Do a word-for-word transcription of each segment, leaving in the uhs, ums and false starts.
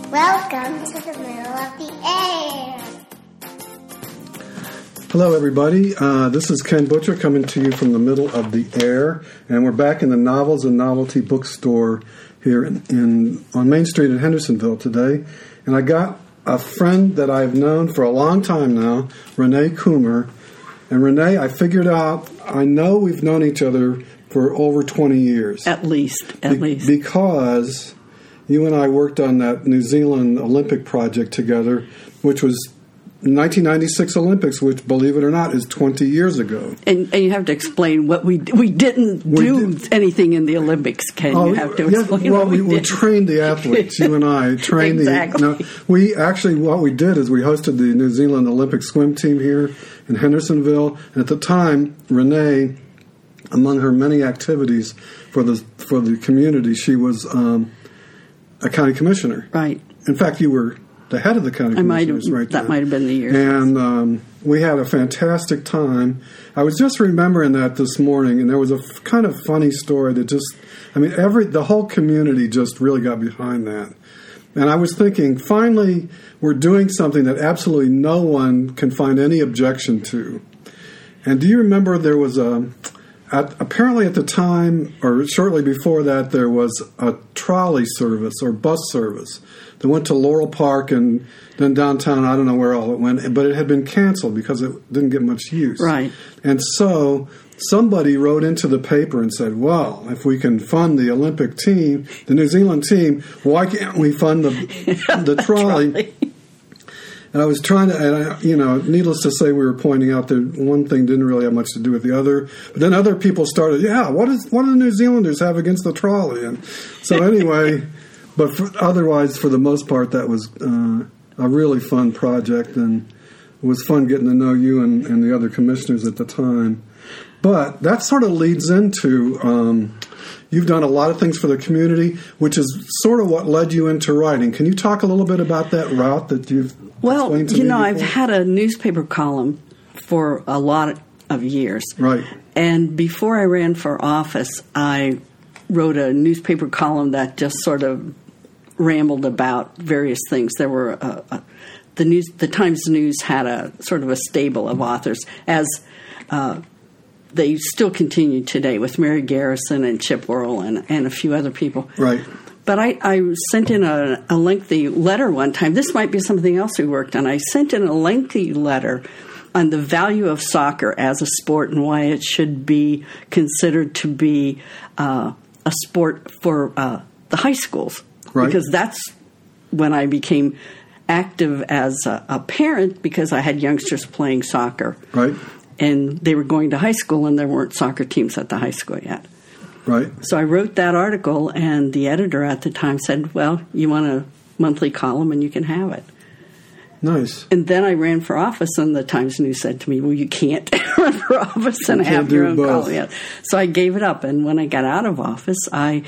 Welcome to the middle of the air. Hello, everybody. Uh, this is Ken Butcher coming to you from the middle of the air, and we're back in the Novels and Novelty Bookstore here in, in on Main Street in Hendersonville today. And I got a friend that I've known for a long time now, Renee Coomer. And Renee, I figured out, I know we've known each other for over twenty years. At least, at Be- least. Because you and I worked on that New Zealand Olympic project together, which was nineteen ninety-six Olympics, which, believe it or not, is twenty years ago. And, and you have to explain what we we didn't We do did. anything in the Olympics, Ken. Oh, you have to yeah, explain well, what we, we, we did. trained the athletes. You and I trained Exactly. the. No, we actually, what we did is we hosted the New Zealand Olympic swim team here in Hendersonville. And at the time, Renee, among her many activities for the for the community, she was um, a county commissioner. Right. In fact, you were the head of the county I might have, commissioners right that then. might have been the year. And um, we had a fantastic time. I was just remembering that this morning, and there was a f- kind of funny story that just, I mean, every the whole community just really got behind that. And I was thinking, finally, we're doing something that absolutely no one can find any objection to. And do you remember there was a, at, apparently at the time, or shortly before that, there was a trolley service or bus service that went to Laurel Park and then downtown. I don't know where all it went, but it had been canceled because it didn't get much use. Right. And so somebody wrote into the paper and said, well, if we can fund the Olympic team, the New Zealand team, why can't we fund the, the trolley? And I was trying to, and I, you know, needless to say, we were pointing out that one thing didn't really have much to do with the other. But then other people started, yeah, what is what do the New Zealanders have against the trolley? And so anyway, but for, otherwise, for the most part, that was uh, a really fun project, and it was fun getting to know you and, and the other commissioners at the time. But that sort of leads into, um, you've done a lot of things for the community, which is sort of what led you into writing. Can you talk a little bit about that route that you've Well, explained to you me know, before? I've had a newspaper column for a lot of years. Right. And before I ran for office, I wrote a newspaper column that just sort of rambled about various things. There were uh, uh, the news, the Times News had a sort of a stable of authors, as uh, they still continue today with Mary Garrison and Chip Worrell and, and a few other people. Right. But I, I sent in a, a lengthy letter one time. This might be something else we worked on. I sent in a lengthy letter on the value of soccer as a sport and why it should be considered to be uh, a sport for uh, the high schools. Right. Because that's when I became active as a, a parent, because I had youngsters playing soccer. Right. And they were going to high school, and there weren't soccer teams at the high school yet. Right. So I wrote that article, and the editor at the time said, well, you want a monthly column, and you can have it. Nice. And then I ran for office, and the Times News said to me, well, you can't run for office and You can't have your do own both. column. Yeah. So I gave it up, and when I got out of office, I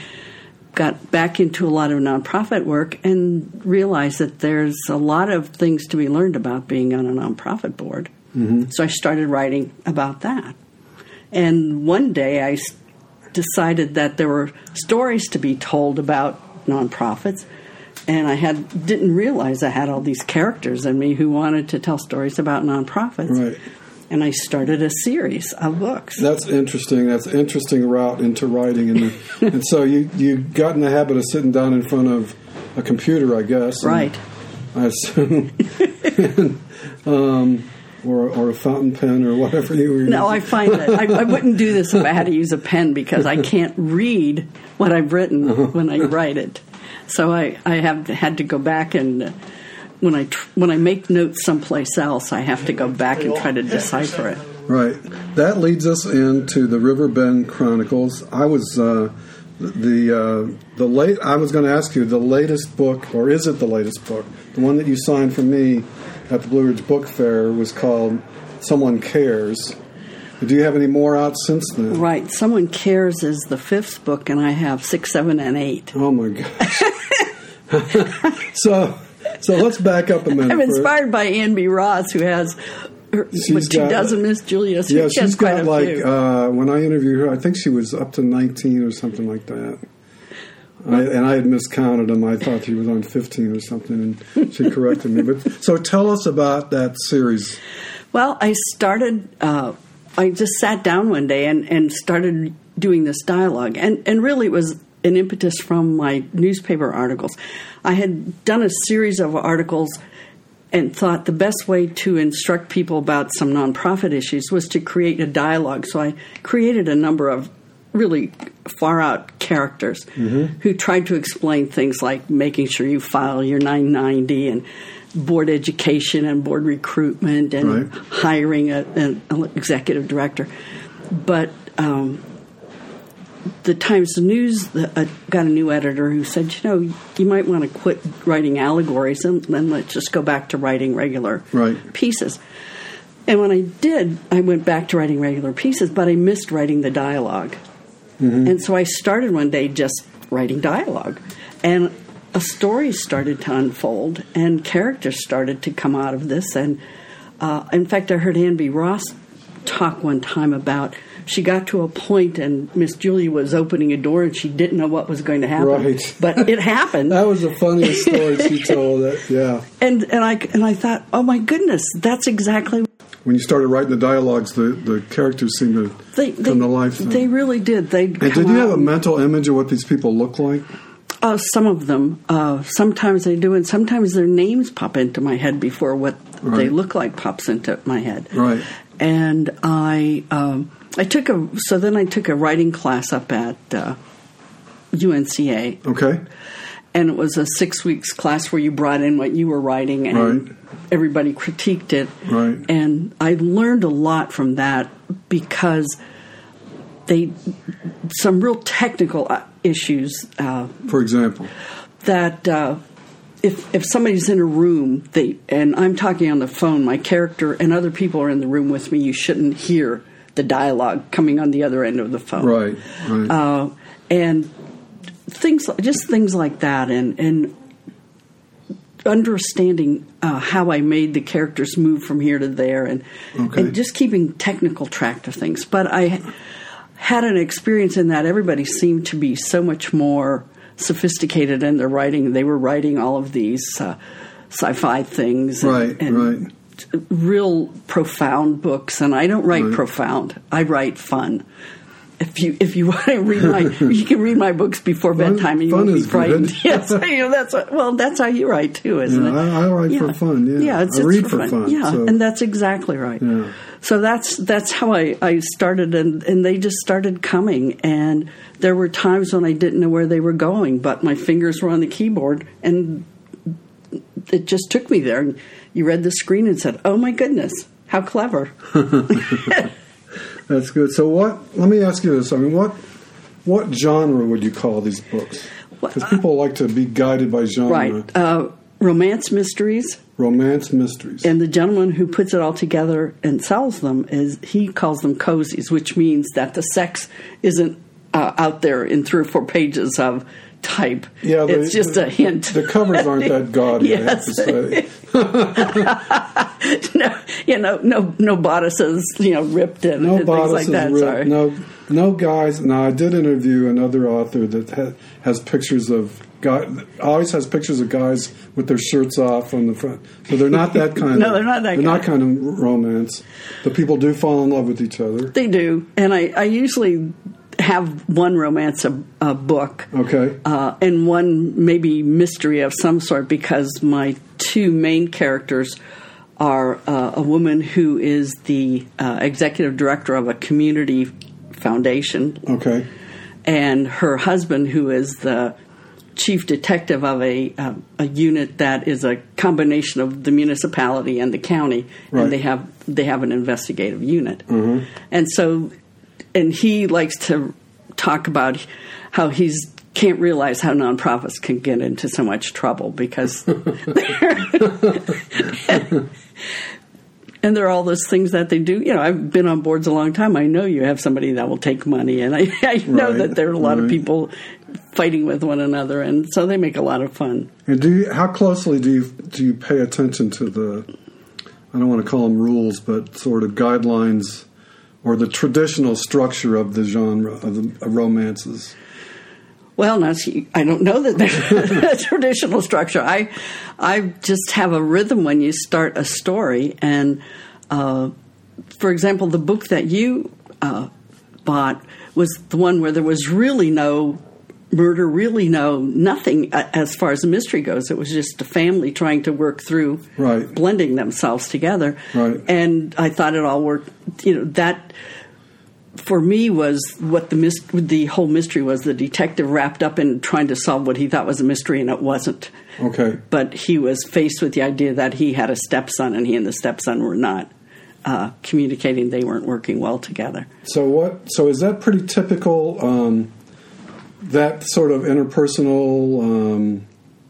got back into a lot of nonprofit work and realized that there's a lot of things to be learned about being on a nonprofit board. Mm-hmm. So I started writing about that. And one day I s- decided that there were stories to be told about nonprofits, and I had didn't realize I had all these characters in me who wanted to tell stories about nonprofits. Right. And I started a series of books. That's interesting. That's an interesting route into writing. And, and so you, you got in the habit of sitting down in front of a computer, I guess. Right. I assume. and, um, or, or a fountain pen or whatever you were using. No, I find that I, I wouldn't do this if I had to use a pen, because I can't read what I've written when I write it. So I, I have had to go back and... Uh, When I tr- when I make notes someplace else, I have to go back and try to decipher it. Right. That leads us into the River Bend Chronicles. I was uh, the uh, the late. I was going to ask you the latest book, or is it the latest book? The one that you signed for me at the Blue Ridge Book Fair was called "Someone Cares." Do you have any more out since then? Right. Someone Cares is the fifth book, and I have six, seven, and eight. Oh my gosh! so. So let's back up a minute. I'm inspired by Ann B. Ross, who has her, She's what, two got- dozen Miss Julia. She Yeah, has she's quite got a like, few. uh, when I interviewed her, I think she was up to nineteen or something like that. I, and I had miscounted them. I thought he was on fifteen or something, and she corrected me. But so tell us about that series. Well, I started, uh, I just sat down one day and, and started doing this dialogue. And, and really it was an impetus from my newspaper articles. I had done a series of articles and thought the best way to instruct people about some nonprofit issues was to create a dialogue. So I created a number of really far-out characters mm-hmm. who tried to explain things like making sure you file your nine ninety and board education and board recruitment and right. hiring a, an executive director. But um, the Times News the, uh, got a new editor who said, you know, you might want to quit writing allegories and then let's just go back to writing regular right. pieces. And when I did, I went back to writing regular pieces, but I missed writing the dialogue. Mm-hmm. And so I started one day just writing dialogue. And a story started to unfold, and characters started to come out of this. And uh, in fact, I heard Ann B. Ross talk one time about she got to a point and Miss Julia was opening a door and she didn't know what was going to happen. Right. But it happened. That was the funniest story she told. That, yeah. And and I and I thought, oh my goodness, that's exactly. When you started writing the dialogues, the, the characters seemed to they, come they, to life. Then. They really did. They. And did you have a mental image of what these people look like? Uh, some of them. Uh, sometimes they do, and sometimes their names pop into my head before what right. they look like pops into my head. Right. And I, um, I took a. So then I took a writing class up at uh, U N C A. Okay. And it was a six weeks class where you brought in what you were writing, and right. everybody critiqued it. Right. And I learned a lot from that because they some real technical issues. Uh, For example, that uh, if if somebody's in a room, they and I'm talking on the phone, my character and other people are in the room with me. You shouldn't hear the dialogue coming on the other end of the phone. Right. Right. Uh, and things, just things like that, and and understanding uh, how I made the characters move from here to there, and okay. and just keeping technical track of things. But I had an experience in that everybody seemed to be so much more sophisticated in their writing. They were writing all of these uh, sci-fi things, and, right, and right. real profound books. And I don't write right. profound; I write fun. If you if you want to read my, you can read my books before fun, bedtime, and you fun won't be is frightened. Good. Yes, you know, that's what, well, that's how you write too, isn't yeah, it? I, I write yeah. for fun. Yeah, yeah it's, I it's read for for fun. fun. Yeah, so. and that's exactly right. Yeah. So that's that's how I, I started, and, and they just started coming. And there were times when I didn't know where they were going, but my fingers were on the keyboard, and it just took me there. And you read the screen and said, "Oh my goodness, how clever!" That's good. So what? Let me ask you this. I mean, what what genre would you call these books? Because people like to be guided by genre. Right. Uh, romance mysteries. Romance mysteries. And the gentleman who puts it all together and sells them, is he calls them cozies, which means that the sex isn't uh, out there in three or four pages of type. Yeah, the, it's just the, a hint. The covers aren't that gaudy, yes. I have to say. no, you know, no, no bodices, you know, ripped in no and things like that. Ripped, Sorry. No, no guys. Now, I did interview another author that ha- has pictures of guy. Always has pictures of guys with their shirts off on the front. So they're not that kind. no, of, they're not that. They're kind. not kind of romance. But people do fall in love with each other. They do, and I, I usually have one romance a, a book, okay, uh, and one maybe mystery of some sort, because my two main characters are uh, a woman who is the uh, executive director of a community foundation, okay, and her husband, who is the chief detective of a uh, a unit that is a combination of the municipality and the county, right. and they have they have an investigative unit, mm-hmm. and so. And he likes to talk about how he's can't realize how nonprofits can get into so much trouble because and there are all those things that they do. You know, I've been on boards a long time. I know you have somebody that will take money, and I, I know right, that there are a lot right. of people fighting with one another, and so they make a lot of fun. And do you, how closely do you do you pay attention to the? I don't want to call them rules, but sort of guidelines. Or the traditional structure of the genre of, the, of romances? Well, now, see, I don't know that there's a traditional structure. I, I just have a rhythm when you start a story. And, uh, for example, the book that you uh, bought was the one where there was really no murder, really no nothing as far as the mystery goes. It was just a family trying to work through right. blending themselves together. Right. And I thought it all worked. You know, that for me was what the mis- the whole mystery was. The detective wrapped up in trying to solve what he thought was a mystery, and it wasn't. Okay. But he was faced with the idea that he had a stepson, and he and the stepson were not uh, communicating. They weren't working well together. So what? So is that pretty typical? Um, that sort of interpersonal um,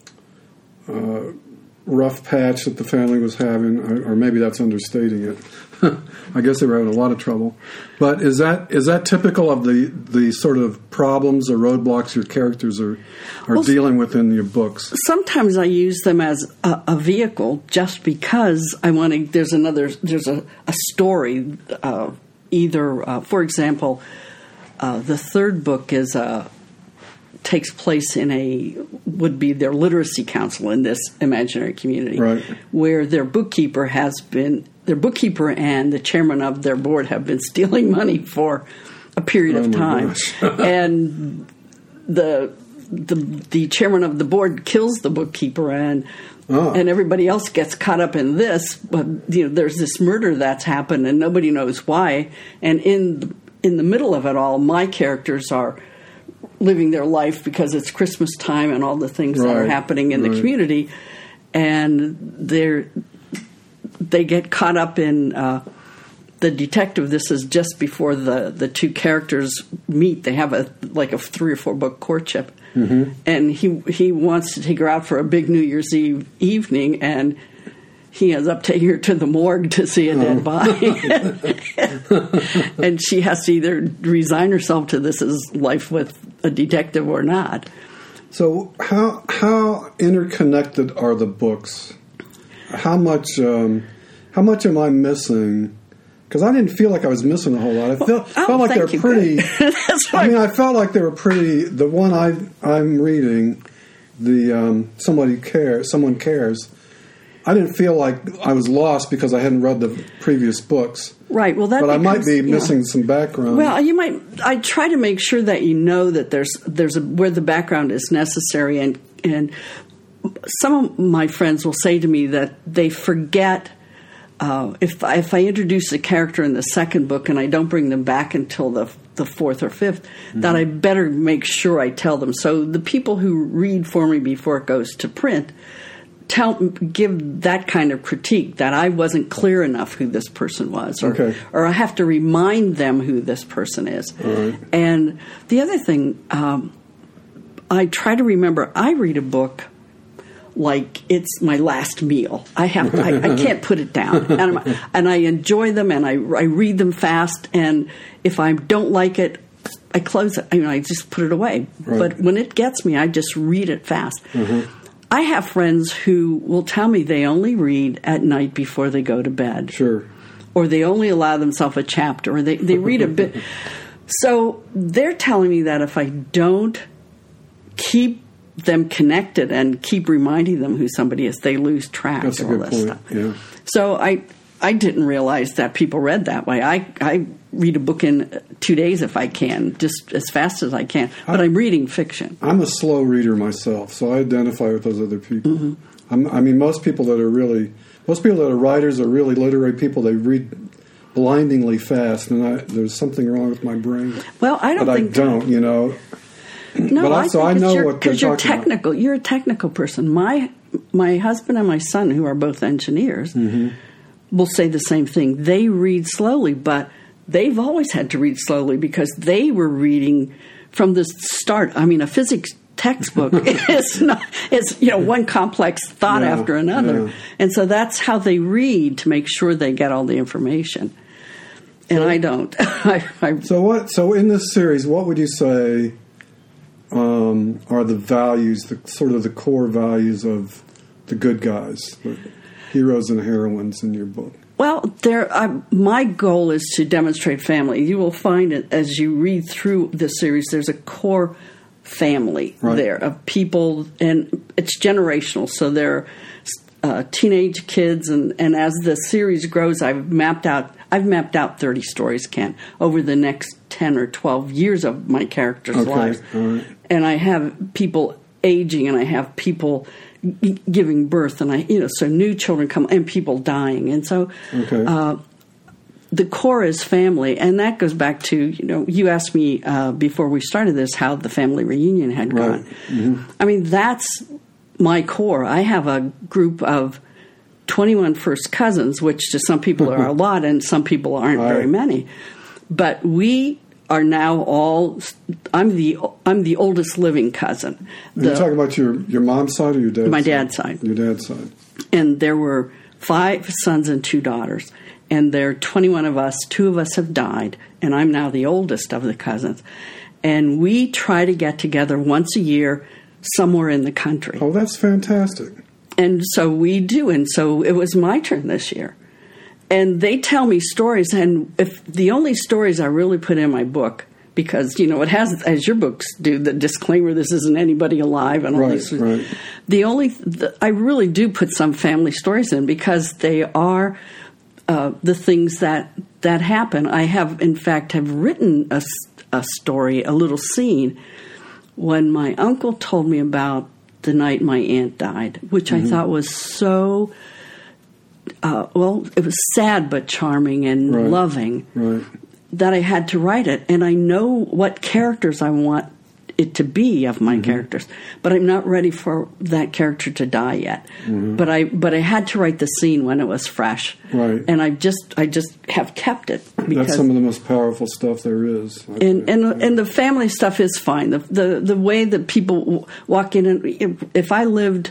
uh, rough patch that the family was having, or, or maybe that's understating it. I guess they were having a lot of trouble. But is that is that typical of the, the sort of problems or roadblocks your characters are are well, dealing with in your books? Sometimes I use them as a, a vehicle, just because I want to. There's another. There's a, a story. Uh, either, uh, for example, uh, the third book is a. takes place in a would be their literacy council in this imaginary community, right. where their bookkeeper has been their bookkeeper and the chairman of their board have been stealing money for a period oh of time, and the the the chairman of the board kills the bookkeeper, and oh. and everybody else gets caught up in this. But you know, there's this murder that's happened, and nobody knows why. And in the, in the middle of it all, my characters are living their life because it's Christmas time and all the things right, that are happening in right. the community, and they're they get caught up in uh, the detective. This is just before the, the two characters meet. They have a like a three or four book courtship, mm-hmm. and he he wants to take her out for a big New Year's Eve evening, and he ends up taking her to the morgue to see a dead body. And she has to either resign herself to this as life with a detective or not. So how how interconnected are the books? How much um, how much am I missing? Because I didn't feel like I was missing a whole lot. I felt, well, oh, felt like they're you. pretty. That's I mean, I felt like they were pretty. The one I I'm reading, the um, somebody cares. Someone cares. I didn't feel like I was lost because I hadn't read the previous books. Right. Well, that. But becomes, I might be missing know, some background. Well, you might. I try to make sure that you know that there's there's a, where the background is necessary, and and some of my friends will say to me that they forget. Uh, if I, if I introduce a character in the second book and I don't bring them back until the the fourth or fifth, mm-hmm. that I better make sure I tell them. So the people who read for me before it goes to print. Tell, give that kind of critique that I wasn't clear enough who this person was, or, okay. or I have to remind them who this person is. Right. And the other thing, um, I try to remember, I read a book like it's my last meal. I have, to, I, I can't put it down, and, I'm, and I enjoy them, and I, I read them fast. And if I don't like it, I close it. I mean, I just put it away. Right. But when it gets me, I just read it fast. Mm-hmm. I have friends who will tell me they only read at night before they go to bed. Sure. Or they only allow themselves a chapter, or they, they read a bit. So they're telling me that if I don't keep them connected and keep reminding them who somebody is, they lose track That's of a all good this point. stuff. Yeah. So I I didn't realize that people read that way. I, I read a book in two days if I can, just as fast as I can. But I, I'm reading fiction. I'm a slow reader myself, so I identify with those other people. Mm-hmm. I'm, I mean, most people that are really, most people that are writers are really literary people. They read blindingly fast, and I, there's something wrong with my brain. Well, I don't but think I don't, you know. No, but I, I so think I know what because you're technical. About. You're a technical person. My my husband and my son, who are both engineers, mm-hmm. will say the same thing. They read slowly, but they've always had to read slowly because they were reading from the start. I mean, a physics textbook is not, it's, you know, one complex thought yeah, after another. Yeah. And so that's how they read to make sure they get all the information. And so, I don't. I, I, so what? So in this series, what would you say um, are the values, the sort of the core values of the good guys, the heroes and heroines in your book? Well, there. Uh, my goal is to demonstrate family. You will find it as you read through the series. There's a core family Right. there of people, and it's generational. So they're uh, teenage kids, and, and as the series grows, I've mapped out I've mapped out thirty stories, Ken, over the next ten or twelve years of my characters' Okay. lives, All right. and I have people aging, and I have people g- giving birth, and I you know so new children come, and people dying, and so. Okay. Uh, The core is family, and that goes back to, you know, you asked me uh, before we started this how the family reunion had Right. gone. Mm-hmm. I mean, that's my core. I have a group of twenty-one first cousins, which to some people are a lot, and some people aren't Right. very many. But we are now all. I'm the I'm the oldest living cousin. Are you The- talking about your, your mom's side or your dad's My side? dad's side. Your dad's side. And there were five sons and two daughters. And there are twenty-one of us. Two of us have died, and I'm now the oldest of the cousins. And we try to get together once a year somewhere in the country. Oh, that's fantastic. And so we do. And so it was my turn this year. And they tell me stories. And if the only stories I really put in my book, because, you know, it has, as your books do, the disclaimer, this isn't anybody alive and all Right, these. right. The only, the, I really do put some family stories in because they are uh, the things that, that happen. I have, in fact, have written a, a story, a little scene, when my uncle told me about the night my aunt died, which mm-hmm. I thought was so, uh, well, it was sad but charming and right. loving, right. that I had to write it. And I know what characters I want it to be of my mm-hmm. characters, but I'm not ready for that character to die yet. Mm-hmm. But I but I had to write the scene when it was fresh, right? And I just I just have kept it. That's some of the most powerful stuff there is. I and and yeah. and the family stuff is fine. The the the way that people walk in, and if, if I lived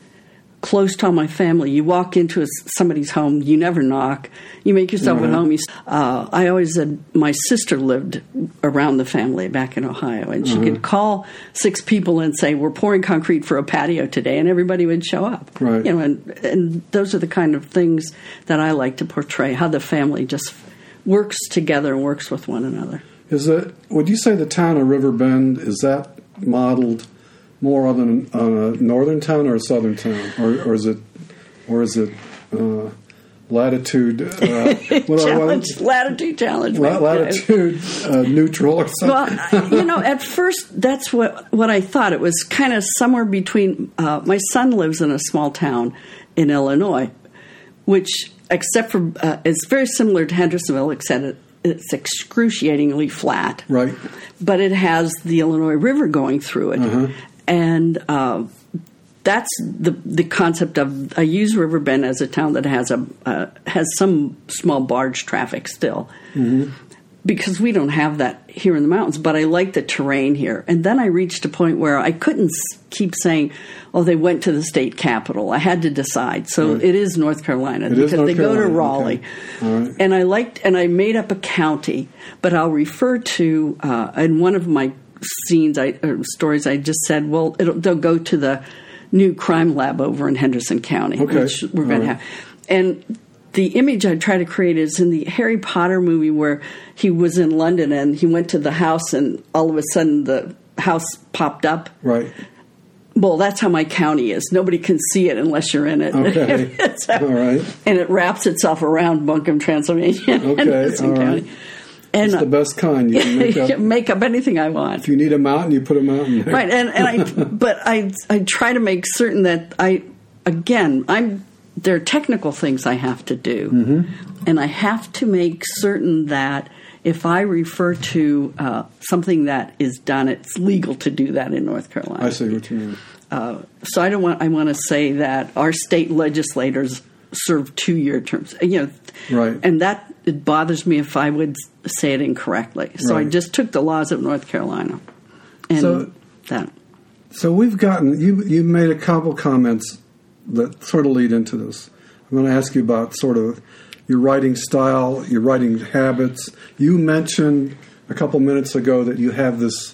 close to all my family, you walk into a, somebody's home, you never knock, you make yourself right. at home. You, uh, I always said my sister lived around the family back in Ohio, and she uh-huh. could call six people and say, "We're pouring concrete for a patio today," and everybody would show up. Right. You know, and, and those are the kind of things that I like to portray: how the family just works together and works with one another. Is it? Would you say the town of River Bend, is that modeled more on a, on a northern town or a southern town, or, or is it, or is it uh, latitude? Uh, what challenge, what, latitude challenge. La- latitude uh, neutral or something. Well, you know, at first that's what what I thought. It was kind of somewhere between. Uh, my son lives in a small town in Illinois, which, except for, uh, is very similar to Hendersonville, except it, it's excruciatingly flat. Right. But it has the Illinois River going through it. Uh-huh. And uh, that's the the concept of, I use River Bend as a town that has a uh, has some small barge traffic still, mm-hmm. because we don't have that here in the mountains. But I like the terrain here. And then I reached a point where I couldn't keep saying, "Oh, they went to the state capitol." I had to decide. So right. it is North Carolina, it because North they Carolina. go to Raleigh. Okay. All right. And I liked, and I made up a county, but I'll refer to uh, in one of my scenes, I, or stories, I just said, well, it'll, they'll go to the new crime lab over in Henderson County, okay. which we're going right. to have. And the image I try to create is in the Harry Potter movie where he was in London and he went to the house and all of a sudden the house popped up. Right. Well, that's how my county is. Nobody can see it unless you're in it. Okay. so, all right. And it wraps itself around Buncombe, Transylvania. Okay. Henderson all County. right. And, it's the best kind. You can make up, make up anything I want. If you need a mountain, you put a mountain there. Right, and, and I, but I, I try to make certain that I, again, I'm. There are technical things I have to do, mm-hmm. and I have to make certain that if I refer to uh, something that is done, it's legal to do that in North Carolina. I see what you mean. Uh, so I don't want. I want to say that our state legislators serve two-year terms. You know, right, and that. It bothers me if I would say it incorrectly. So right. I just took the laws of North Carolina. And so, that. So we've gotten, you you made a couple comments that sort of lead into this. I'm going to ask you about sort of your writing style, your writing habits. You mentioned a couple minutes ago that you have this,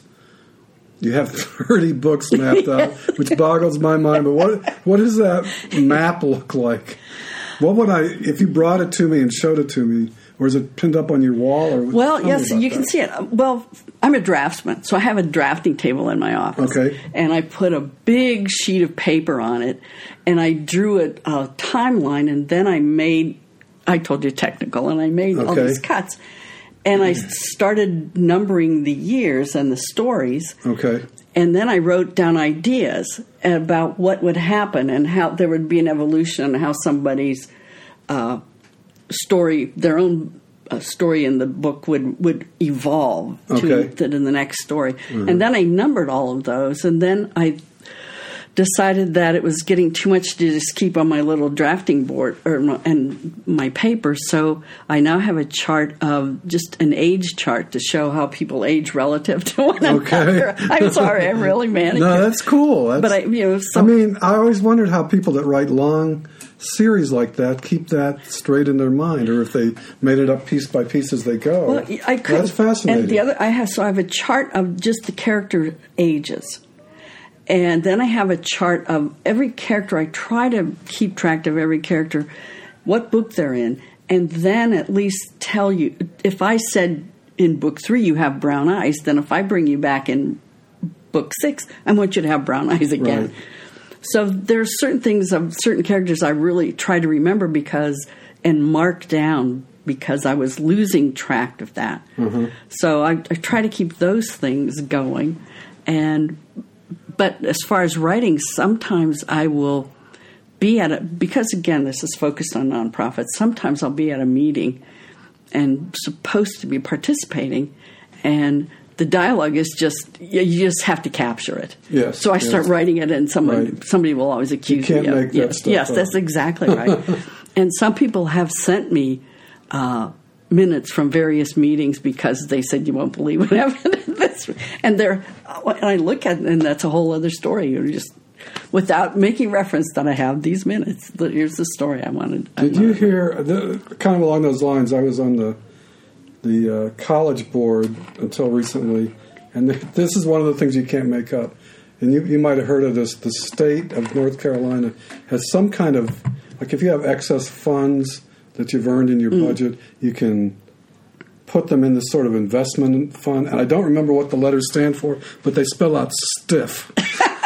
you have thirty books mapped out, which boggles my mind. But what what does that map look like? What would I, if you brought it to me and showed it to me, or is it pinned up on your wall? Or Well, tell me yes, about you can that. see it. Well, I'm a draftsman, so I have a drafting table in my office. Okay. And I put a big sheet of paper on it, and I drew a, a timeline, and then I made, I told you technical, and I made all Okay. these cuts. And I started numbering the years and the stories. Okay. And then I wrote down ideas about what would happen and how there would be an evolution and how somebody's uh, story, their own uh, story in the book would, would evolve to, Okay. to the next story. And then I numbered all of those. And then I decided that it was getting too much to just keep on my little drafting board or my, and my paper. So I now have a chart of just an age chart to show how people age relative to one Okay. another. I'm sorry, I'm really manic. No, that's cool. That's, But I, you know, so I mean, I always wondered how people that write long series like that keep that straight in their mind, or if they made it up piece by piece as they go. well, I could. That's fascinating. And the other, I have so I have a chart of just the character ages. And then I have a chart of every character. I try to keep track of every character, what book they're in, and then at least tell you. If I said in book three you have brown eyes, then if I bring you back in book six, I want you to have brown eyes again. Right. So there's certain things of certain characters I really try to remember because and mark down because I was losing track of that. Mm-hmm. So I, I try to keep those things going, and. But as far as writing, sometimes I will be at a, because again, this is focused on nonprofits, sometimes I'll be at a meeting and supposed to be participating, and the dialogue is just, you just have to capture it. Yes, so I yes. start writing it, and someone, Right. somebody will always accuse You can't me of make that yes, stuff yes, up. that's exactly right. And some people have sent me uh, minutes from various meetings because they said you won't believe what happened at this, and they're and I look at it, and that's a whole other story. You're just without making reference that I have these minutes. Here's the story I wanted. I Did you wanted. hear, the, kind of along those lines, I was on the the uh, college board until recently, and th- this is one of the things you can't make up. And you, you might have heard of this. The state of North Carolina has some kind of, like if you have excess funds that you've earned in your Mm. budget, you can put them in this sort of investment fund. And I don't remember what the letters stand for, but they spell out stiff.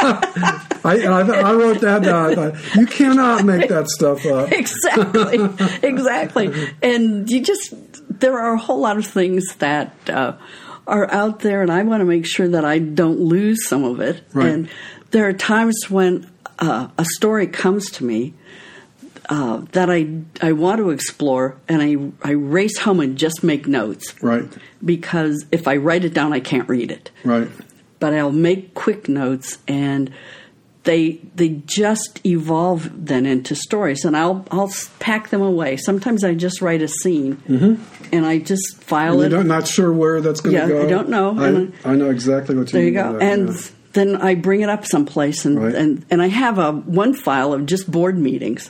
I, and I, I wrote that down. I thought, you cannot make that stuff up. Exactly, exactly. And you just, there are a whole lot of things that uh, are out there, and I want to make sure that I don't lose some of it. Right. And there are times when uh, a story comes to me uh, that I I want to explore, and I, I race home and just make notes. Right, Because if I write it down, I can't read it. right. But I'll make quick notes, and they they just evolve then into stories, and I'll I'll pack them away. Sometimes I just write a scene, mm-hmm. and I just file And it. you're not sure where that's going to Yeah, go? I don't know. And I, I know exactly what you There you mean. go. by that, And yeah. then I bring it up someplace, and Right. and, and I have a one file of just board meetings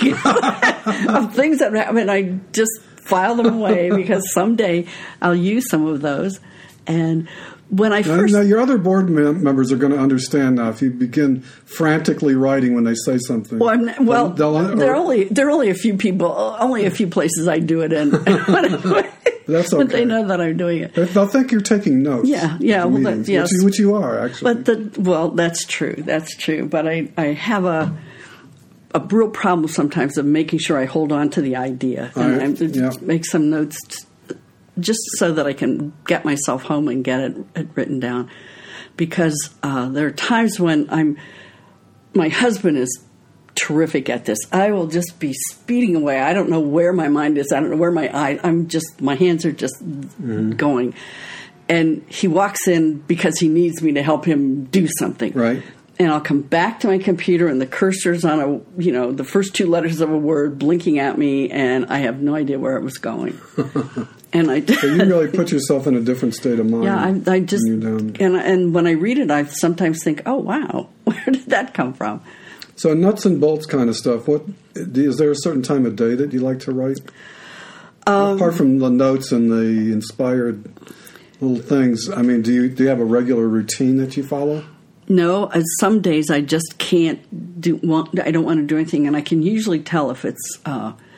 of things that happen. And I just file them away because someday I'll use some of those. And when I Now, first now, your other board mem- members are going to understand now if you begin frantically writing when they say something. Well, I'm, well, They'll- they'll- there are or- only there are only a few people, only a few places I do it in. That's But okay. they know that I'm doing it. They'll think you're taking notes. Yeah, yeah, at the well, that- meetings, yes. which, you, which you are actually. But the well, that's true. That's true. But I, I have a a real problem sometimes of making sure I hold on to the idea and All right, I yeah. make some notes t- just so that I can get myself home and get it, it written down. Because uh, there are times when I'm, my husband is terrific at this. I will just be speeding away. I don't know where my mind is. I don't know where my eye. I'm just my hands are just Mm-hmm. going. And he walks in because he needs me to help him do something. Right. And I'll come back to my computer, and the cursor's on a, you know, the first two letters of a word blinking at me, and I have no idea where it was going. And I So you really put yourself in a different state of mind. yeah, I, I just when you're down. and and when I read it, I sometimes think, oh wow, where did that come from? So nuts and bolts kind of stuff. What is there a certain time of day that you like to write? Um, Apart from the notes and the inspired little things, I mean, do you do you have a regular routine that you follow? No, uh, some days I just can't do. Want, I don't want to do anything, and I can usually tell if it's uh,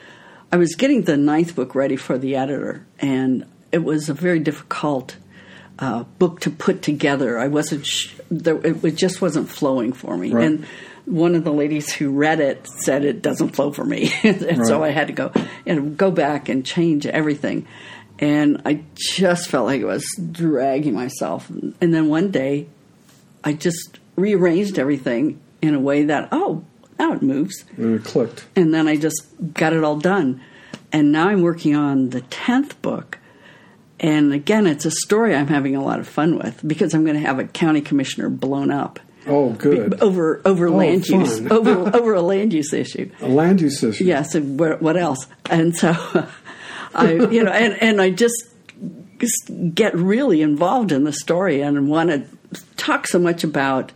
I was getting the ninth book ready for the editor, and it was a very difficult uh, book to put together. I wasn't, sh- there, it, it just wasn't flowing for me. Right. And one of the ladies who read it said it doesn't flow for me. and right. So I had to go, you know, go back and change everything. And I just felt like I was dragging myself. And then one day, I just rearranged everything in a way that, oh, now it moves. And it clicked. And then I just got it all done. And now I'm working on the tenth book. And again, it's a story I'm having a lot of fun with because I'm going to have a county commissioner blown up. Oh, good. Over over oh, land fun. use. over over a land use issue. A land use issue. Yes, and what, what else? And so, I, you know, and, and I just get really involved in the story and want to talk so much about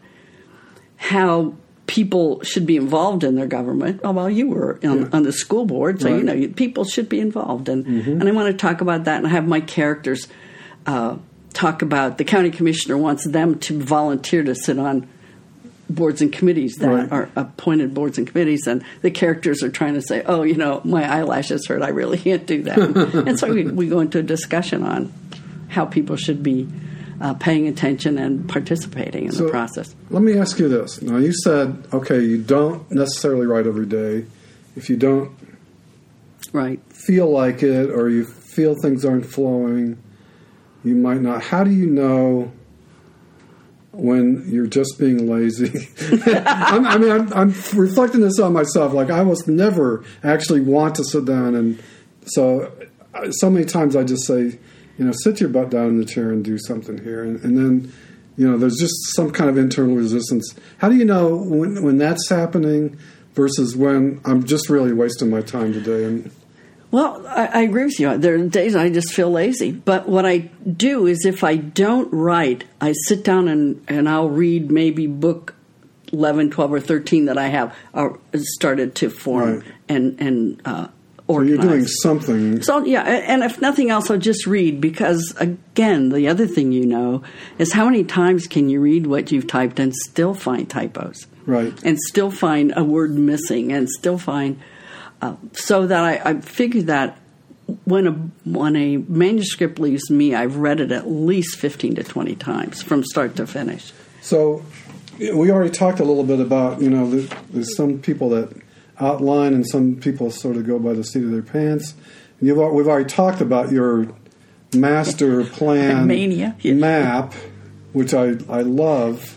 how people should be involved in their government. Oh, well, you were on, yeah. on the school board, so, right. you know, you, people should be involved. And, mm-hmm. and I want to talk about that and have my characters uh, talk about the county commissioner wants them to volunteer to sit on boards and committees that right. are appointed boards and committees. And the characters are trying to say, oh, you know, my eyelashes hurt. I really can't do that. And so we, we go into a discussion on how people should be Uh, paying attention and participating in so the process. Let me ask you this. Now, you said, okay, you don't necessarily write every day. If you don't right. feel like it or you feel things aren't flowing, you might not. How do you know when you're just being lazy? I'm, I mean, I'm, I'm reflecting this on myself. Like, I was never actually want to sit down. And so, so many times I just say, you know, sit your butt down in the chair and do something here. And, and then, you know, there's just some kind of internal resistance. How do you know when, when that's happening versus when I'm just really wasting my time today? And Well, I, I agree with you. There are days I just feel lazy. But what I do is if I don't write, I sit down and, and I'll read maybe book eleven, twelve, or thirteen that I have uh, started to form right. and, and uh So you're doing something. So, yeah, and if nothing else, I'll just read because, again, the other thing you know is how many times can you read what you've typed and still find typos? Right. And still find a word missing and still find... Uh, so that I, I figured that when a, when a manuscript leaves me, I've read it at least fifteen to twenty times from start to finish. So we already talked a little bit about, you know, there's some people that outline and some people sort of go by the seat of their pants. And you've, we've already talked about your master plan Mania. Yeah. map, which I, I love.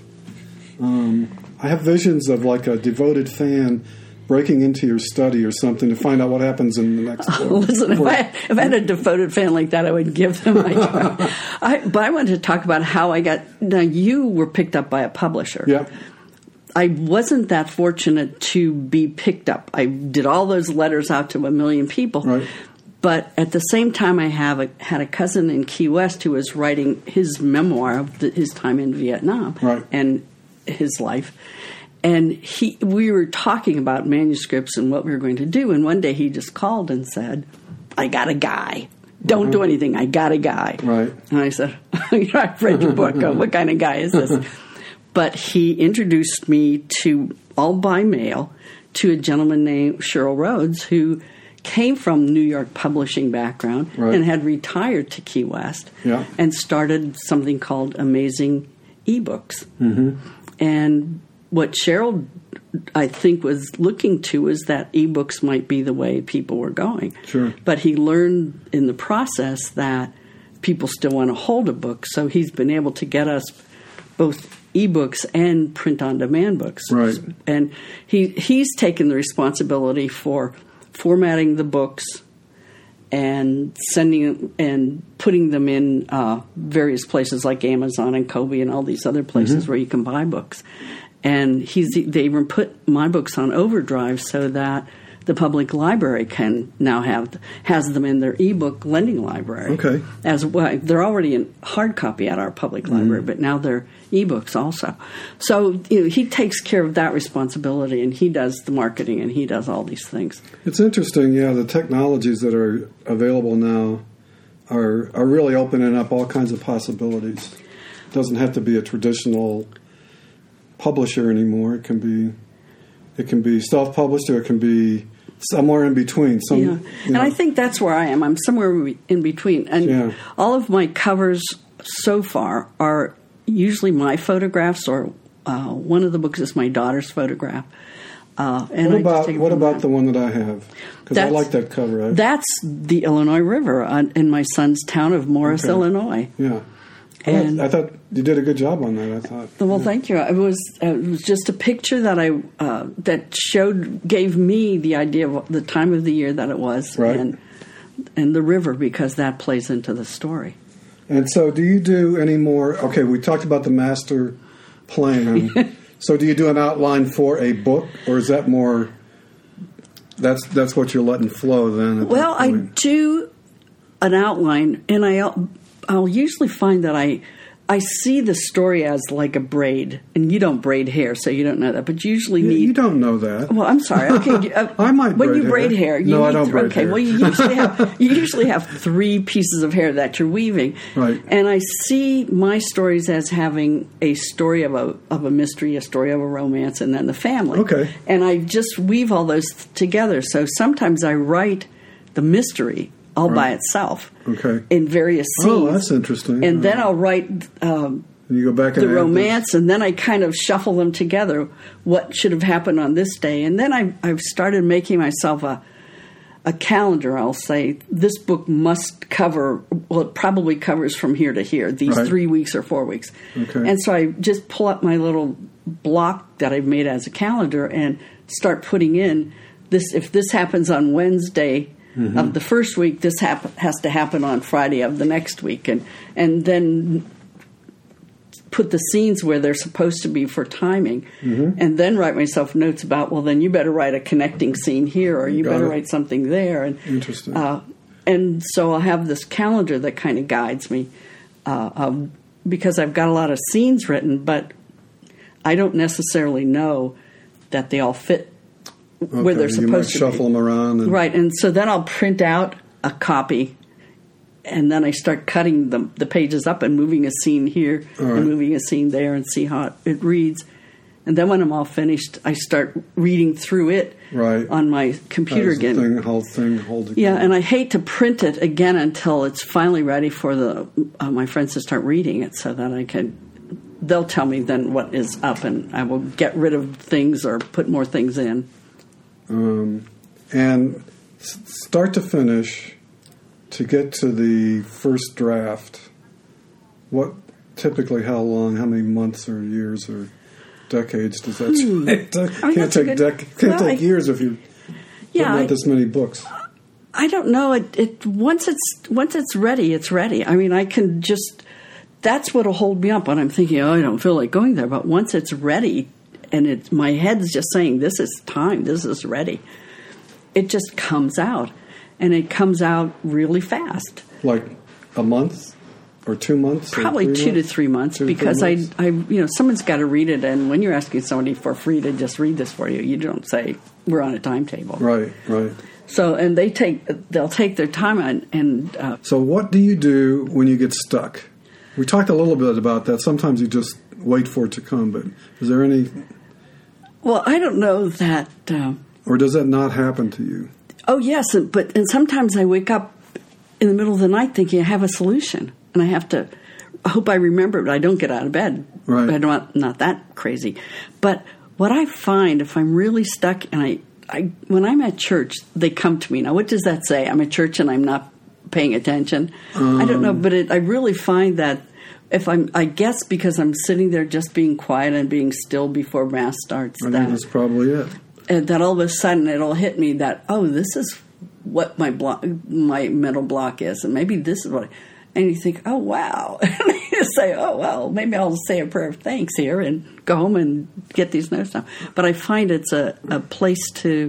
Um, I have visions of like a devoted fan breaking into your study or something to find out what happens in the next book. Oh, listen, if I, if I had a devoted fan like that, I would give them my time. I, but I wanted to talk about how I got... Now, you were picked up by a publisher. Yeah. I wasn't that fortunate to be picked up. I did all those letters out to a million people. Right. But at the same time, I have a, had a cousin in Key West who was writing his memoir of the, his time in Vietnam right. and his life. And he, we were talking about manuscripts and what we were going to do. And one day he just called and said, I got a guy. Don't mm-hmm. do anything. I got a guy. Right. And I said, you know, I've read your book. What kind of guy is this? But he introduced me to, all by mail, to a gentleman named Cheryl Rhodes who came from New York publishing background right. and had retired to Key West yeah. and started something called Amazing eBooks. Mm-hmm. And what Cheryl, I think, was looking to is that ebooks might be the way people were going. Sure. But he learned in the process that people still want to hold a book, so he's been able to get us both ebooks and print-on-demand books. Right. And he he's taken the responsibility for formatting the books and sending and putting them in uh, various places like Amazon and Kobe and all these other places mm-hmm. where you can buy books. And he's they even put my books on overdrive so that the public library can now have has them in their ebook lending library. Okay. As well, they're already in hard copy at our public mm-hmm. library, but now they're ebooks also. So you know, he takes care of that responsibility, and he does the marketing, and he does all these things. It's interesting, yeah. The technologies that are available now are are really opening up all kinds of possibilities. It doesn't have to be a traditional publisher anymore. It can be it can be self-published, or it can be somewhere in between. Some, Yeah, you and know. I think that's where I am. I'm somewhere in between. And Yeah. all of my covers so far are usually my photographs, or uh, one of the books is my daughter's photograph. Uh, and What I just about take it what from about that. the one that I have? Because I That's- like that cover. I, That's the Illinois River on, in my son's town of Morris, Okay. Illinois. yeah. I And- thought, I thought you did a good job on that. I thought. Well, thank you. It was uh, it was just a picture that I uh, that showed gave me the idea of the time of the year that it was, Right. and and the river, because that plays into the story. And so, do you do any more? Okay, we talked about the master plan. So, do you do an outline for a book, or is that more? That's that's what you're letting flow then. At Well, that I point? do an outline, and I I'll usually find that I I see the story as like a braid, and you don't braid hair, so you don't know that. But you usually You, need. you don't know that. Well, I'm sorry. Okay, uh, I might when braid you braid hair. hair. You No, I need don't th- braid okay, hair. well, you usually have you usually have three pieces of hair that you're weaving, Right. And I see my stories as having a story of a of a mystery, a story of a romance, and then the family. Okay. And I just weave all those th- together. So sometimes I write the mystery all by Right. itself. Okay. In various scenes. Oh, that's interesting. And then Uh, I'll write. Um, you go back and the add romance, and then I kind of shuffle them together. What should have happened on this day, and then I, I've started making myself a a calendar. I'll say this book must cover. Well, it probably covers from here to here. These Right. three weeks or four weeks, Okay. and so I just pull up my little block that I've made as a calendar and start putting in this. If this happens on Wednesday. Mm-hmm. Of the first week, this hap- has to happen on Friday of the next week, and and then put the scenes where they're supposed to be for timing, Mm-hmm. and then write myself notes about, well, then you better write a connecting scene here, or you Got better it. write something there. And, Interesting. Uh, and so I'll have this calendar that kind of guides me, uh, um, because I've got a lot of scenes written, but I don't necessarily know that they all fit where Okay, they're you supposed might to shuffle be. them around. And, Right, and so then I'll print out a copy, and then I start cutting the, the pages up and moving a scene here All right. and moving a scene there and see how it, it reads. And then when I'm all finished, I start reading through it Right. on my computer As the again. Thing, whole thing hold together. Yeah, and I hate to print it again until it's finally ready for the uh, my friends to start reading it, so that I can. They'll tell me then what is up, and I will get rid of things or put more things in. Um, and s- start to finish, to get to the first draft, what typically how long, how many months or years or decades does that take? I mean, can't that's a take good- dec- can't well, take I- years if you Yeah, putting out I- this many books. I don't know. It, it once it's once it's ready, it's ready. I mean, I can just. That's what'll hold me up when I'm thinking, oh, I don't feel like going there. But once it's ready, and it's my head's just saying, this is time, this is ready. It just comes out, and it comes out really fast. Like a month or two months? or Probably three two to months? three months, Two to three because months. I, I, you know, someone's got to read it, and when you're asking somebody for free to just read this for you, you don't say we're on a timetable. Right, right. So, and they take, they'll take their time on, and uh, So what do you do when you get stuck? We talked a little bit about that. Sometimes you just wait for it to come, but is there any, well, I don't know that. Uh, or does that not happen to you? oh yes, and, but and sometimes I wake up in the middle of the night thinking I have a solution, and I have to. I hope I remember it, but I don't get out of bed. Right. I'm not not that crazy, but what I find if I'm really stuck, and I, I when I'm at church, they come to me. Now, what does that say? I'm at church and I'm not paying attention. I don't know, but it, I really find that if I'm, I guess because I'm sitting there just being quiet and being still before Mass starts, I that think that's probably it. and that all of a sudden it'll hit me that, oh, this is what my block, my mental block is, and maybe this is what. I, and you think, oh wow, and you say, oh well, maybe I'll say a prayer of thanks here and go home and get these notes down. But I find it's a, a place to,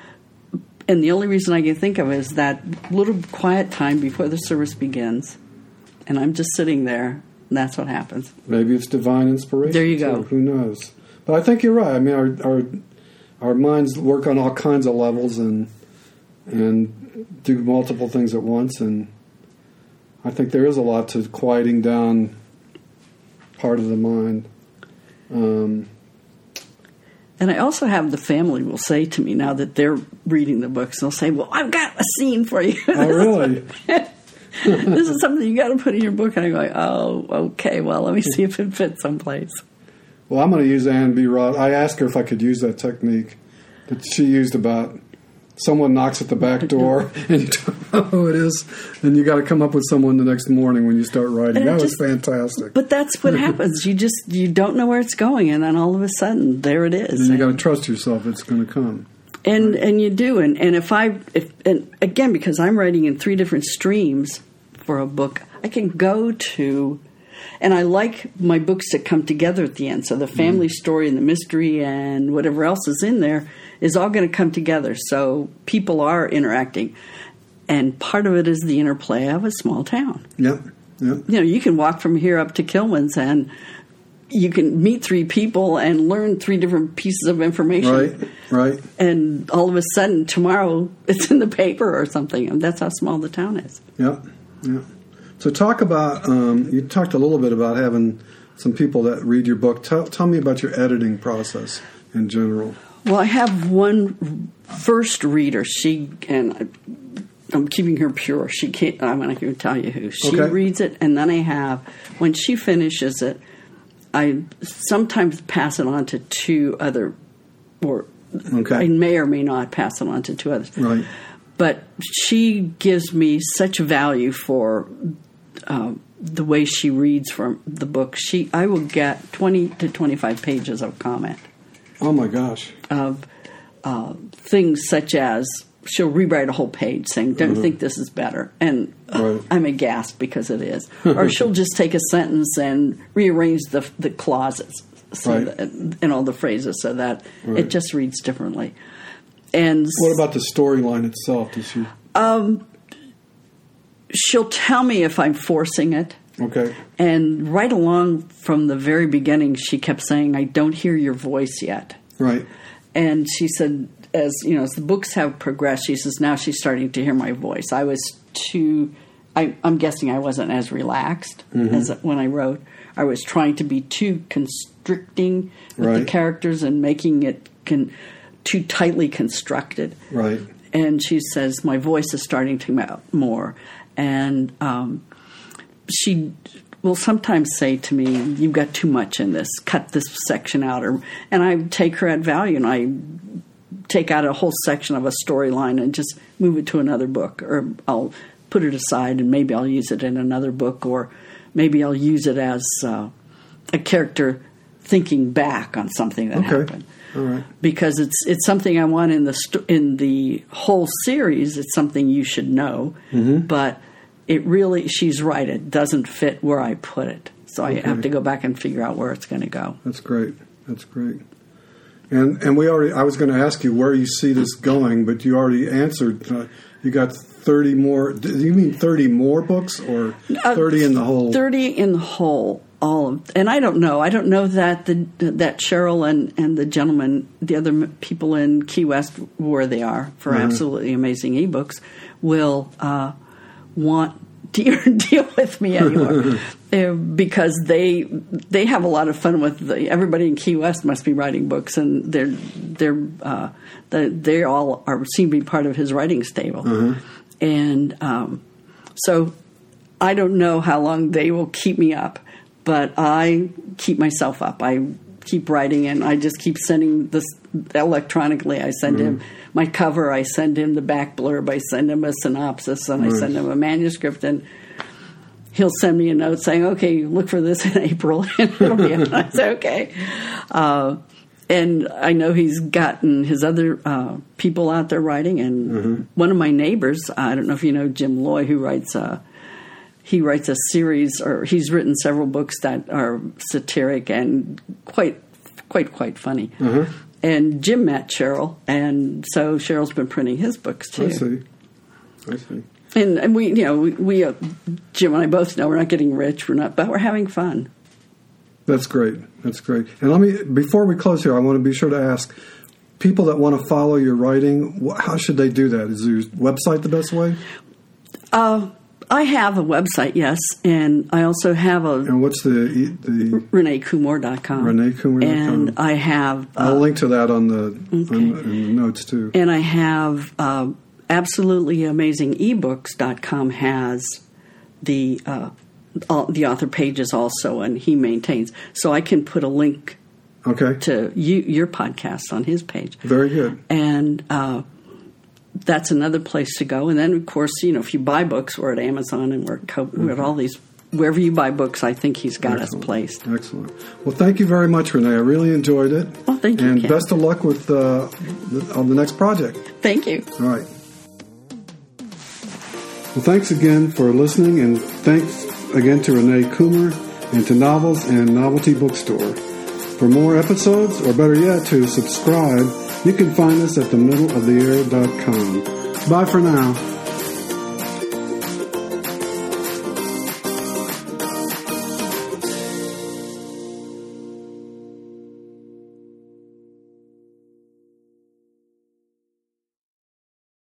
and the only reason I can think of is that little quiet time before the service begins, and I'm just sitting there, and that's what happens. Maybe it's divine inspiration. There you too. go. Who knows? But I think you're right. I mean, our our our minds work on all kinds of levels and and do multiple things at once, and I think there is a lot to quieting down part of the mind. Um, And I also have the family will say to me now that they're reading the books, they'll say, well, I've got a scene for you. Oh, really? This is something you got to put in your book. And I go, oh, okay, well, let me see if it fits someplace. Well, I'm going to use Anne B. Roth. I asked her if I could use that technique that she used about someone knocks at the back door and you don't know who it is, and you got to come up with someone the next morning when you start writing. And that just, was fantastic. But that's what happens. You just you don't know where it's going, and then all of a sudden there it is. And you got to trust yourself; it's going to come. And right. and you do, and and if I if and again because I'm writing in three different streams for a book, I can go to. And I like my books that come together at the end. So the family mm. story and the mystery and whatever else is in there is all going to come together. So people are interacting. And part of it is the interplay of a small town. Yep, yep. You know, you can walk from here up to Kilman's and you can meet three people and learn three different pieces of information. Right, right. And all of a sudden, tomorrow, it's in the paper or something. And that's how small the town is. Yep, yep. So talk about, um, you talked a little bit about having some people that read your book. Tell, tell me about your editing process in general. Well, I have one first reader. She, and I'm keeping her pure. She can't, I'm not going to tell you who. She okay. reads it, and then I have, when she finishes it, I sometimes pass it on to two other, or okay. I may or may not pass it on to two others. Right. But she gives me such value for uh, the way she reads from the book. She, I will get twenty to twenty-five pages of comment. Oh my gosh! Of uh, things such as she'll rewrite a whole page saying, "Don't mm-hmm. think this is better," and uh, right. I'm aghast because it is. Or she'll just take a sentence and rearrange the the clauses so right. that, and all the phrases so that right. it just reads differently. And what about the storyline itself? Does she? Um, she'll tell me if I'm forcing it. Okay. And right along from the very beginning, she kept saying, "I don't hear your voice yet." Right. And she said, as you know, as the books have progressed, she says now she's starting to hear my voice. I was too. I, I'm guessing I wasn't as relaxed mm-hmm. as when I wrote. I was trying to be too constricting with right. the characters and making it con- too tightly constructed. Right. And she says, my voice is starting to come out more. And um, she will sometimes say to me, you've got too much in this. Cut this section out. Or, and I take her at value, and I take out a whole section of a storyline and just move it to another book. Or I'll put it aside, and maybe I'll use it in another book. Or maybe I'll use it as uh, a character thinking back on something that okay. happened. All right. Because it's it's something I want in the st- in the whole series. It's something you should know, mm-hmm. but it really, she's right. It doesn't fit where I put it, so okay. I have to go back and figure out where it's going to go. That's great. That's great. And and we already. I was going to ask you where you see this going, but you already answered. Uh, you got thirty more. Do you mean thirty more books, or thirty uh, in the whole? Thirty in the whole. All of, and I don't know. I don't know that the that Cheryl and, and the gentleman, the other people in Key West, where they are for mm-hmm. absolutely amazing ebooks, will uh, want to deal with me anymore uh, because they they have a lot of fun with the, everybody in Key West must be writing books, and they're they're uh, they, they all are seem to be part of his writing stable, mm-hmm. and um, so I don't know how long they will keep me up. But I keep myself up. I keep writing, and I just keep sending this electronically. I send mm. him my cover. I send him the back blurb. I send him a synopsis, and nice. I send him a manuscript. And he'll send me a note saying, "Okay, look for this in April." And it'll be. And I say, "Okay." Uh, and I know he's gotten his other uh, people out there writing. And mm-hmm. one of my neighbors, I don't know if you know Jim Loy, who writes. Uh, He writes a series, or he's written several books that are satiric and quite, quite, quite funny. Mm-hmm. And Jim met Cheryl, and so Cheryl's been printing his books too. I see. I see. And, and we, you know, we, we uh, Jim and I both know we're not getting rich, we're not, but we're having fun. That's great. That's great. And let me, before we close here, I want to be sure to ask people that want to follow your writing, how should they do that? Is your website the best way? Uh. I have a website, yes, and I also have a And what's the the Renee Kumor dot com. Renee Kumor dot com. And I have... Uh, I'll link to that on the, okay. on the, in the notes, too. And I have uh, absolutely amazing ebooks dot com has the uh, all, the author pages also, and he maintains. So I can put a link Okay. to you, your podcast on his page. Very good. And uh, that's another place to go. And then, of course, you know, if you buy books, we're at Amazon and we're at, Co- we're at all these. Wherever you buy books, I think he's got Excellent. us placed. Excellent. Well, thank you very much, Renee. I really enjoyed it. Well, thank you, And Ken. best of luck with uh, the, on the next project. Thank you. All right. Well, thanks again for listening, and thanks again to Renee Kumor and to Novels and Novelty Bookstore. For more episodes, or better yet, to subscribe, you can find us at the middle of the air dot com. Bye for now.